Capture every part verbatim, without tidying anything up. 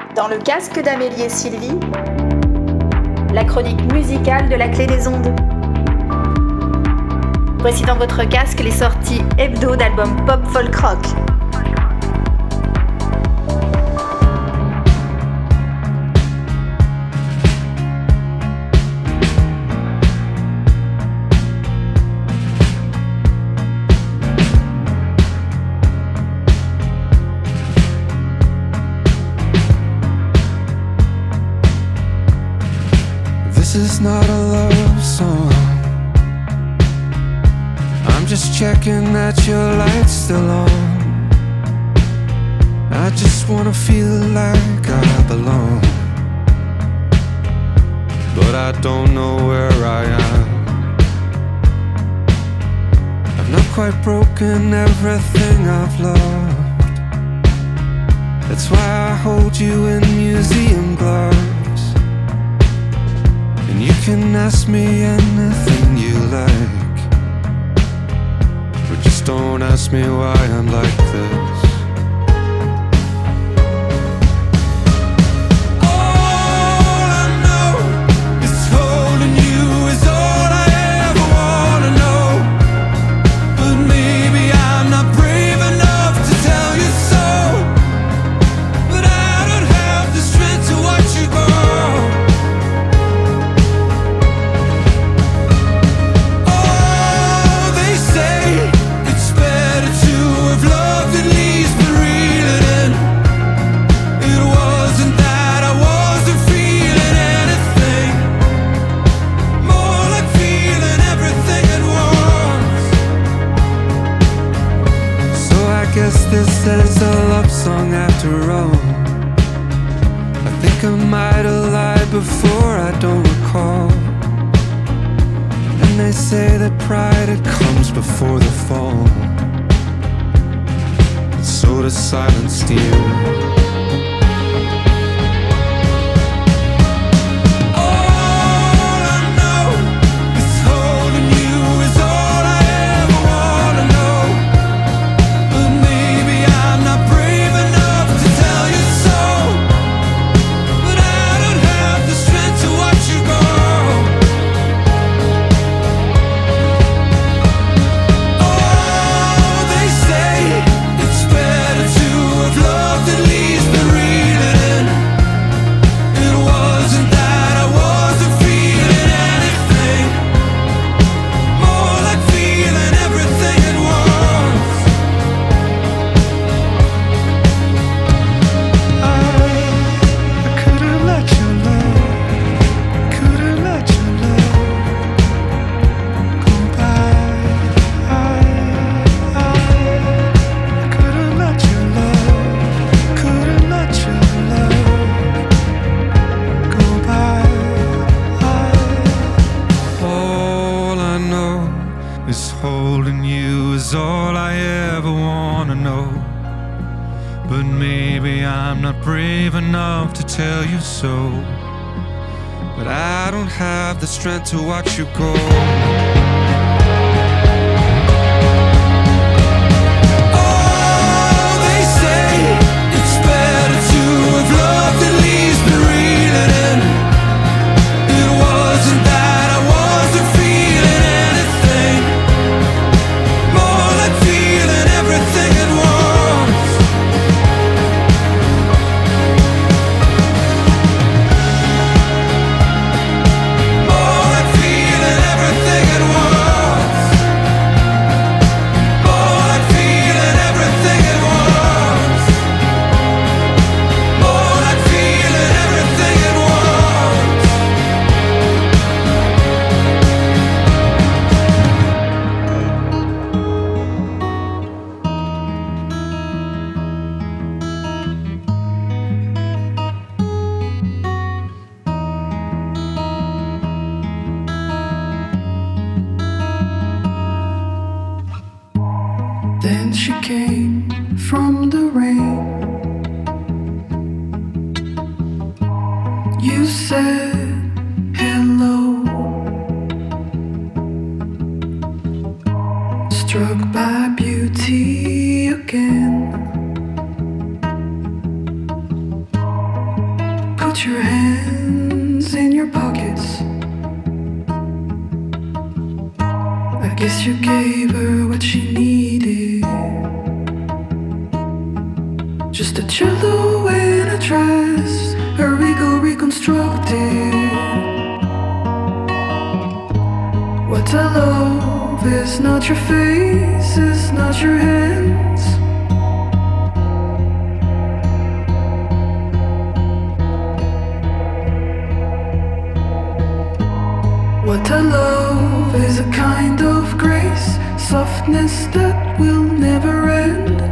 Dans le casque d'Amélie et Sylvie, la chronique musicale de la clé des ondes. Voici dans votre casque les sorties hebdo d'albums pop folk rock. This is not a love song. I'm just checking that your light's still on. I just wanna feel like I belong, but I don't know where I am. I've not quite broken everything I've loved. That's why I hold you in museum gloves. And you can ask me anything you like, but just don't ask me why I'm like this. This is a love song after all. I think I might have lied before, I don't recall. And they say that pride, it comes before the fall, and so does silent steel. Holding you is all I ever wanna know, but maybe I'm not brave enough to tell you so. But I don't have the strength to watch you go. Then she came from the rain. You said hello, struck by beauty again. out your hands in your pockets. I guess you gave her what she needed. Just a cello and a dress, her ego reconstructed. What I love is not your face, is not your hands. What I love is a kind of grace, softness that will never end.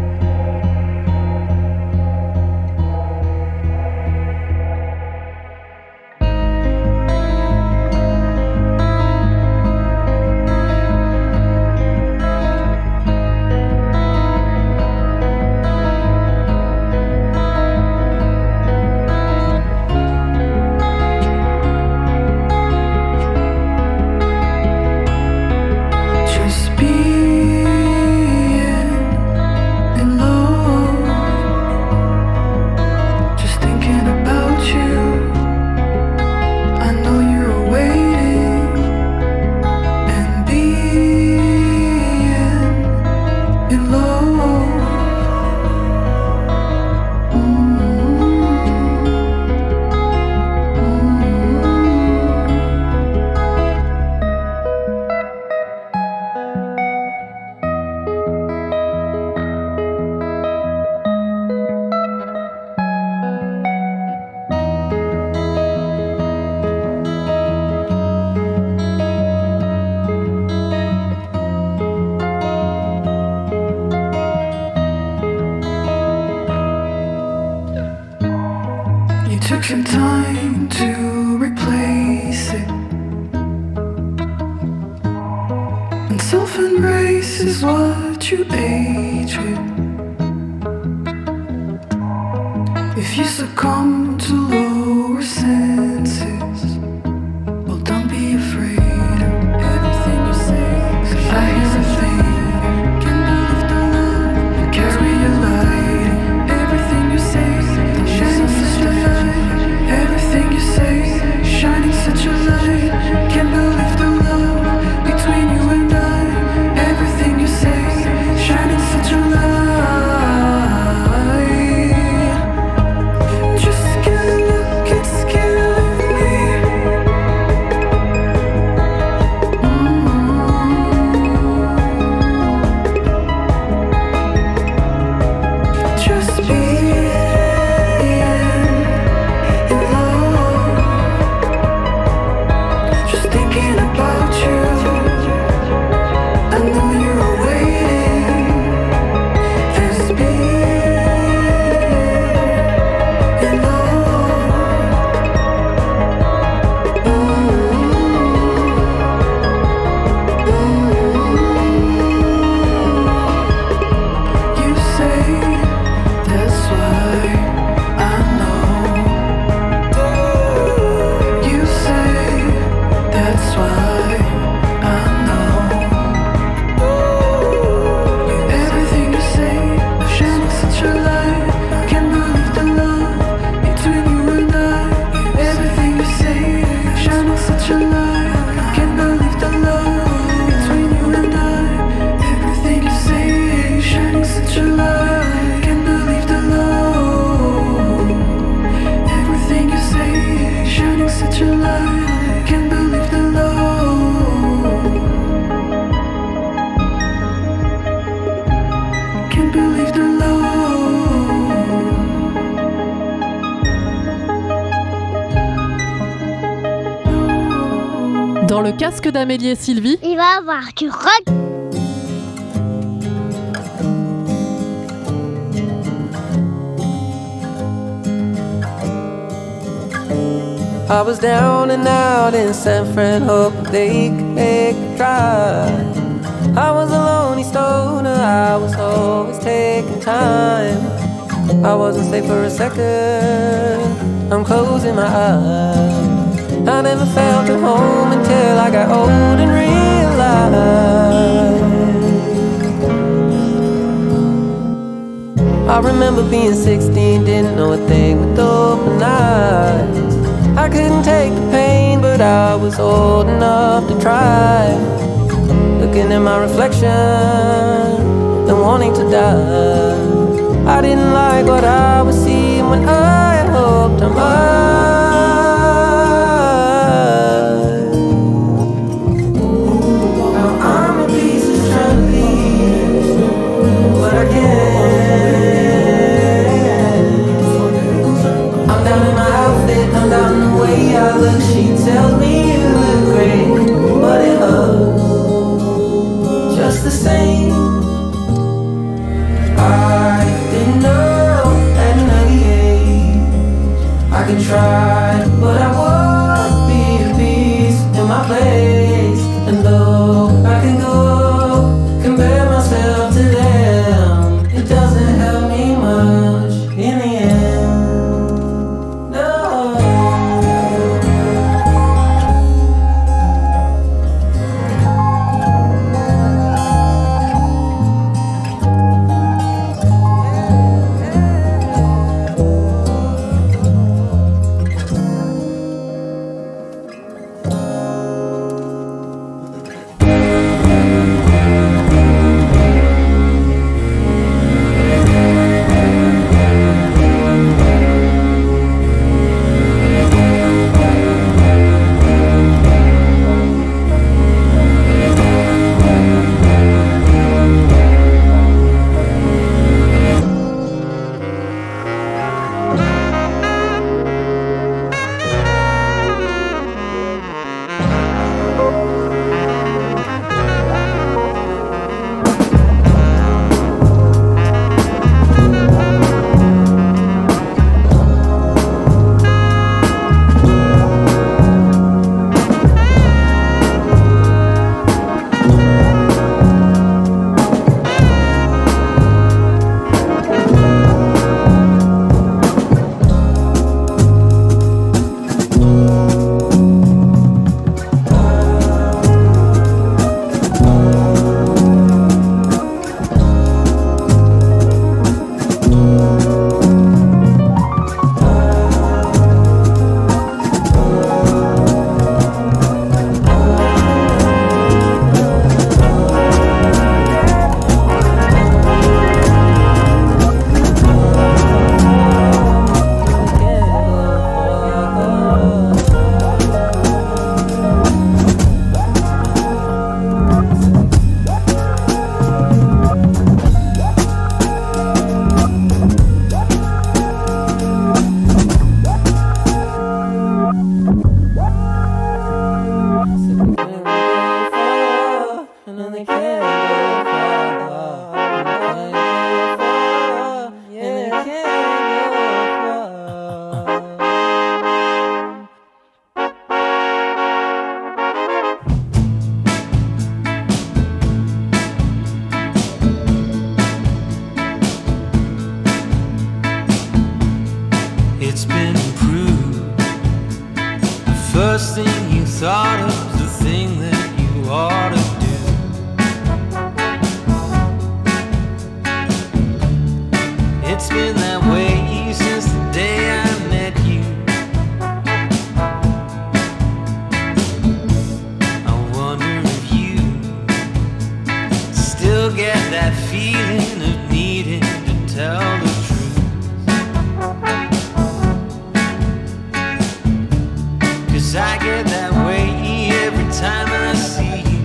Took some time to replace it, and self-embrace is what you age with. If you succumb to lower senses, well, don't be afraid of everything you say, 'cause I hear a thing, can believe the love, carry your light, everything you say, shining such a light. Everything you say, shining such a light. Can't believe the love between you and I. Everything you say, shining such a light. Just get a look, it's killing me. Mm-hmm. Just be. Dans le casque d'Amélie et Sylvie, il va avoir du rock. I was down and out in San Fran, hoping they could make it dry. I was a lonely stoner, I was always taking time. I wasn't safe for a second, I'm closing my eyes. I never felt at home until I got old and realized I remember being sixteen, didn't know a thing with open eyes. was old enough to try. Looking at my reflection and wanting to die. I didn't like what I was seeing when I had hoped I might. Now I'm in pieces trying to leave, but I can't. I'm down in my outfit, I'm down in the way I look. She tells me you look great, but it hurts just the same. I didn't know at an early age I could try, but I would be at peace in my place. And though I can go compare myself to them, it doesn't help me much in the end. No. It's been proved. The first thing you thought of was the thing that you ought to do. It's been that way since the day I met you. I wonder if you still get that feeling of needing to tell the truth. I get that way every time I see you.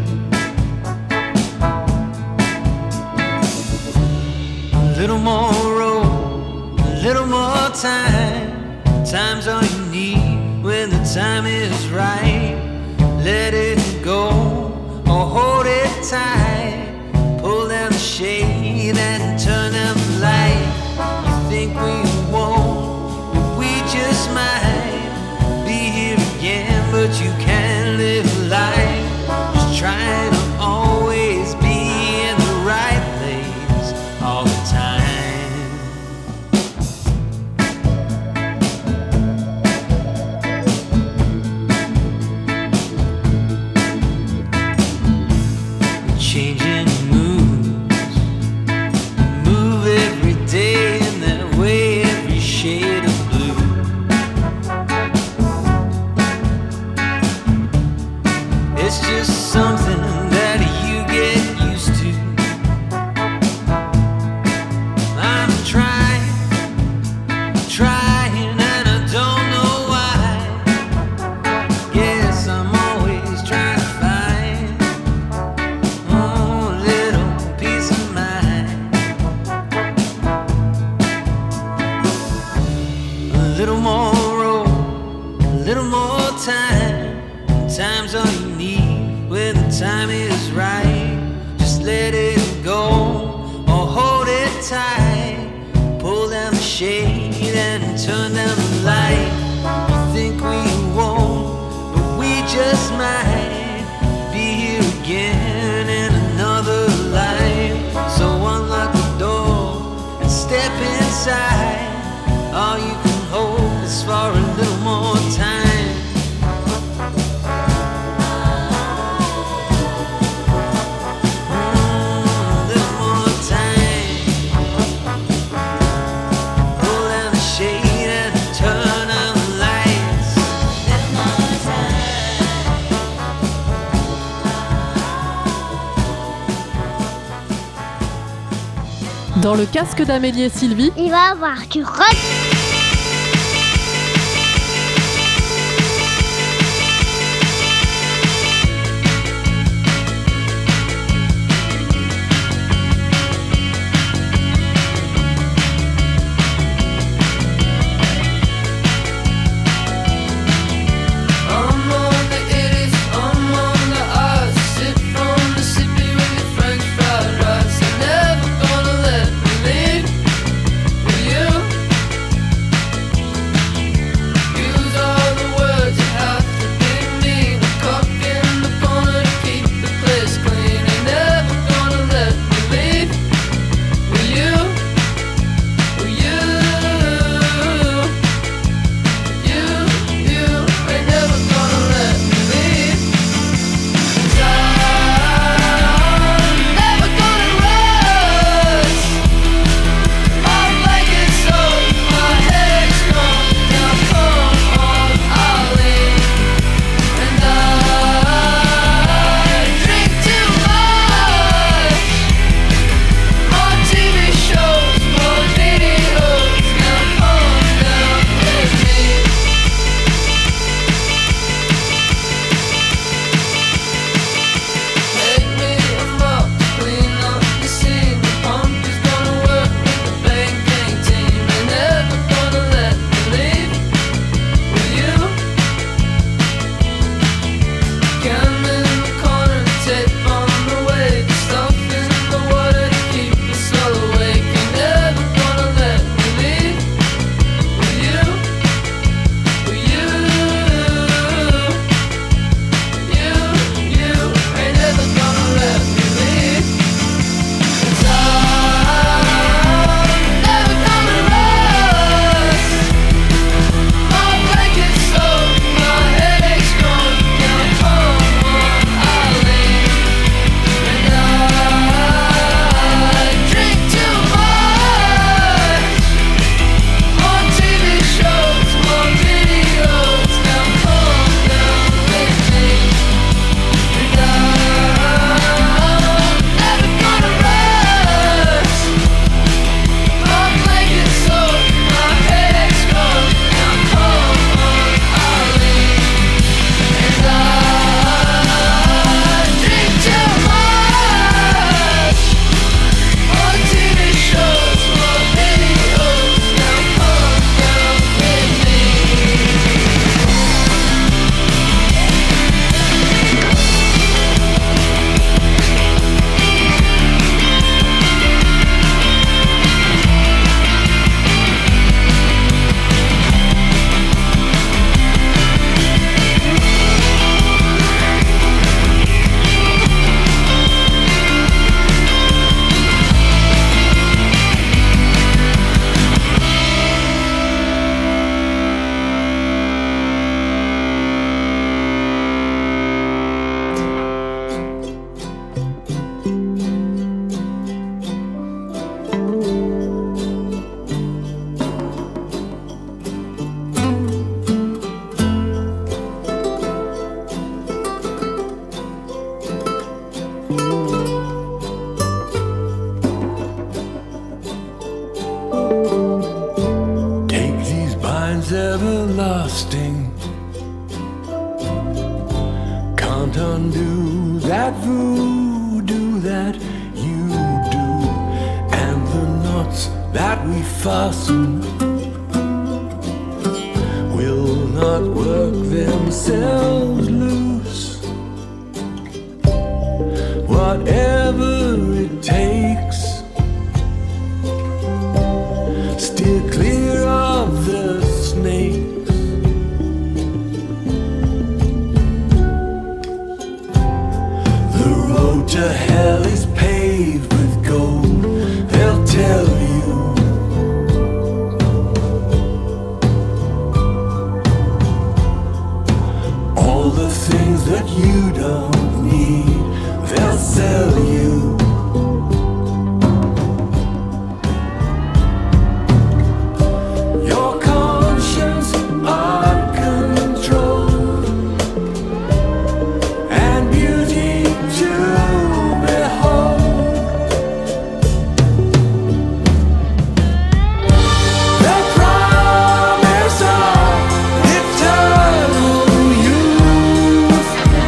A little more road, a little more time. Time's all you need when the time is right. Let it go or hold it tight. Pull down the shade and turn down the light. You think we won't, but we just might. But you can't live life just trying to always be in the right place all the time. Changing moods, move every day in that way, every shade of blue. little more road, a little more time. Time's all you need when the time is right. Just let it go or hold it tight. Pull down the shade and turn down the light. You think we won't, but we just might be here again in another life. So unlock the door and step inside. All you can hope is for a little more time. Dans le casque d'Amélie et Sylvie, il va avoir du rock. everlasting. Can't undo that voodoo that you do, and the knots that we fasten themselves loose. Whatever it takes, steer clear of the snakes. The road to hell is paved with gold, they'll tell you. All the things that you don't need, they'll sell you. Your conscience uncontrolled, and beauty to behold. The promise of eternal youth,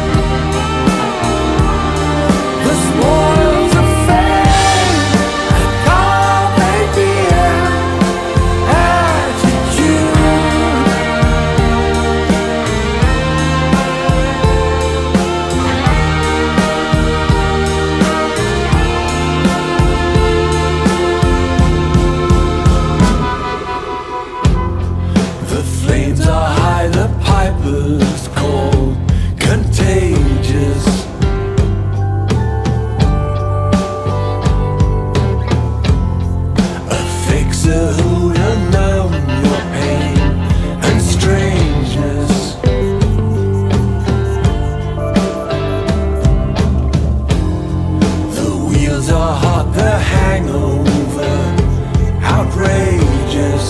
the spoils of fame, and carpe diem attitude. The flames are high, the pipers cold, contagious. A fixer who will numb your pain and strangeness. The wheels are hot, the hangover outrageous.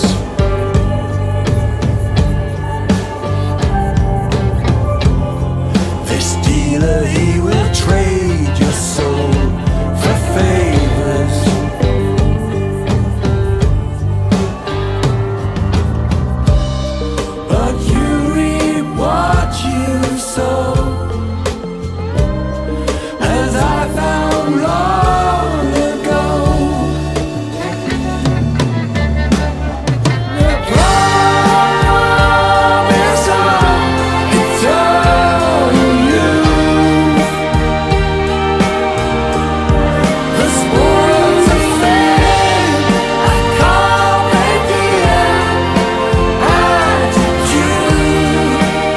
This dealer, he will trade your soul for favors. But you reap what you sow, as I found long ago. The promise of eternal youth, the spoils of fame, and carpe diem attitude.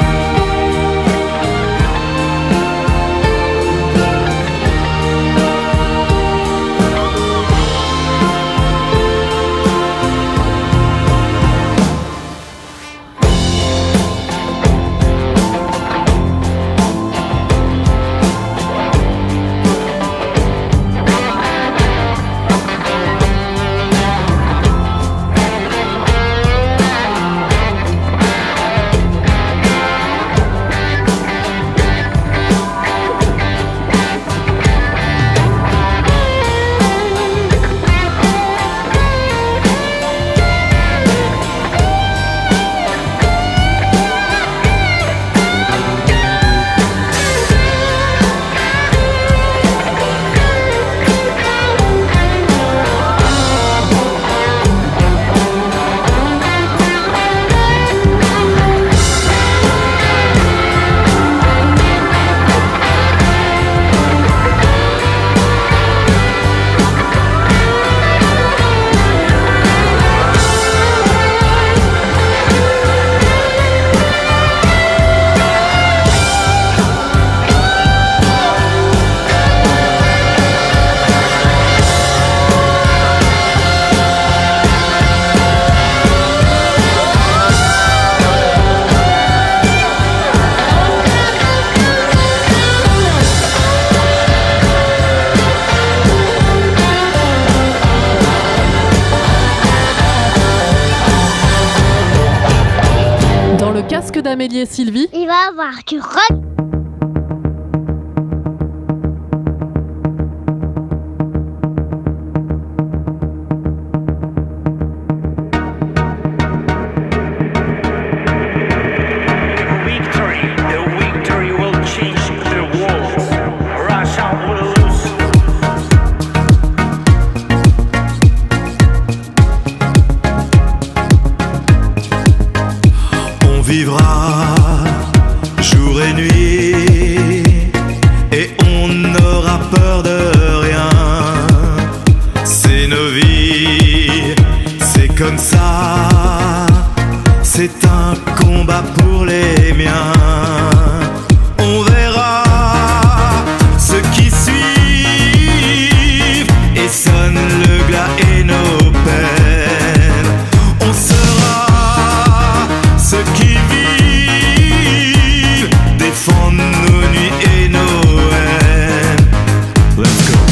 Dans le casque d'Amélie et Sylvie, Il va avoir du rock. Victory, the victory will change the world. Russia will lose. On vivra et nuit, et on n'aura peur de rien. C'est nos vies, c'est comme ça. C'est un combat pour les miens. On verra ceux qui suivent et sonnent le glas et nos peines. On sera ceux qui vivent, défendent nos nuits et nos haines. Let's go.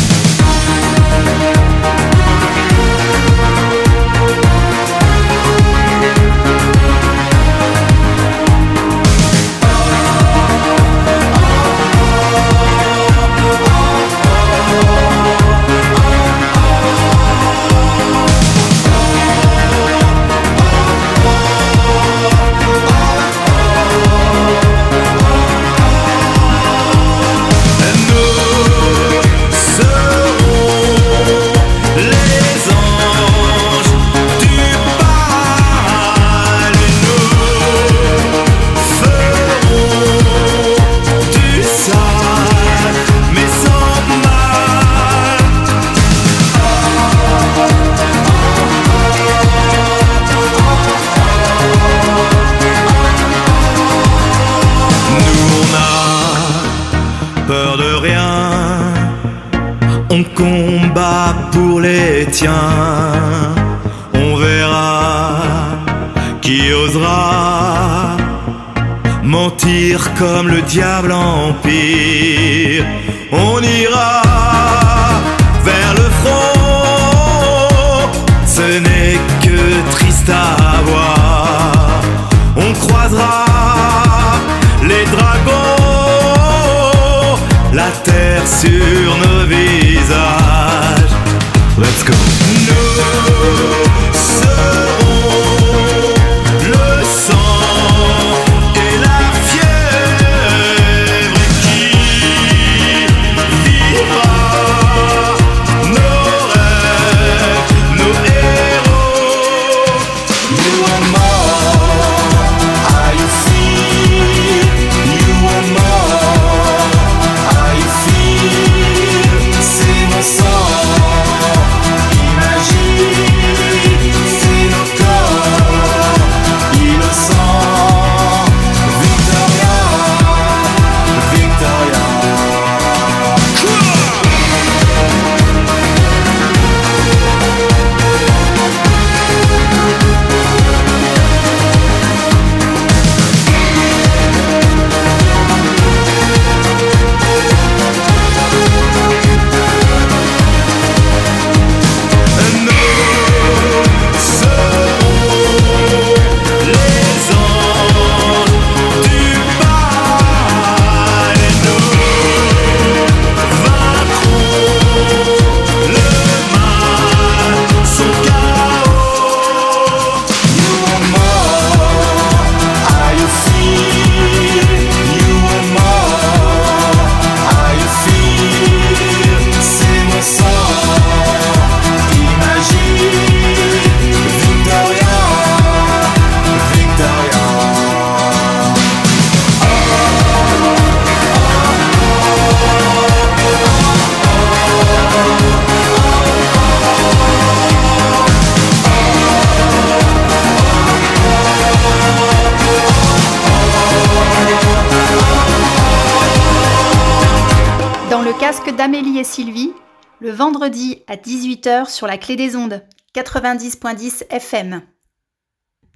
Peur de rien, on combat pour les tiens. On verra qui osera mentir comme le diable empire. On ira vers le front, ce n'est que triste à voir. On croisera les dragons, la terre sur nos visages. Let's go. Nous serons le sang et la fièvre qui vivra nos rêves, nos héros. You are more, are you see? You are more, are you feel? C'est mon sang. Casque d'Amélie et Sylvie, le vendredi à dix-huit heures sur la Clé des Ondes, quatre-vingt-dix point dix F M.